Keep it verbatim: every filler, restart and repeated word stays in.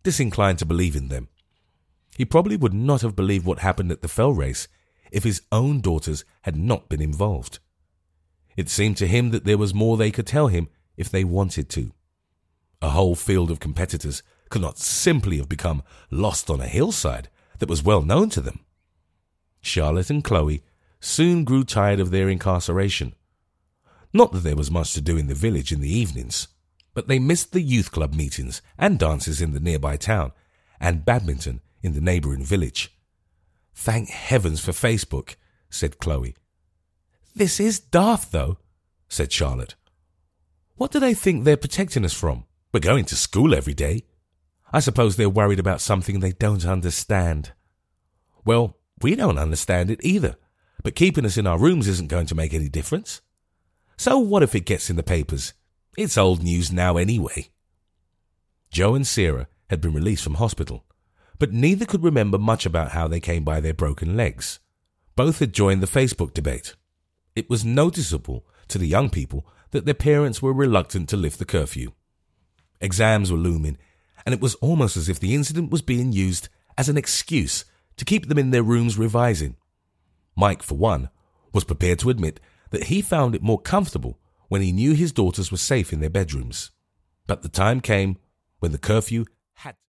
disinclined to believe in them. He probably would not have believed what happened at the fell race if his own daughters had not been involved. It seemed to him that there was more they could tell him if they wanted to. A whole field of competitors could not simply have become lost on a hillside that was well known to them. Charlotte and Chloe soon grew tired of their incarceration. Not that there was much to do in the village in the evenings, but they missed the youth club meetings and dances in the nearby town and badminton in the neighbouring village. "Thank heavens for Facebook," said Chloe. "This is daft, though," said Charlotte. "What do they think they're protecting us from? We're going to school every day. I suppose they're worried about something they don't understand." "Well, we don't understand it either, but keeping us in our rooms isn't going to make any difference. So what if it gets in the papers? It's old news now anyway." Joe and Sarah had been released from hospital, but neither could remember much about how they came by their broken legs. Both had joined the Facebook debate. It was noticeable to the young people that their parents were reluctant to lift the curfew. Exams were looming, and it was almost as if the incident was being used as an excuse to keep them in their rooms revising. Mike, for one, was prepared to admit that he found it more comfortable when he knew his daughters were safe in their bedrooms. But the time came when the curfew had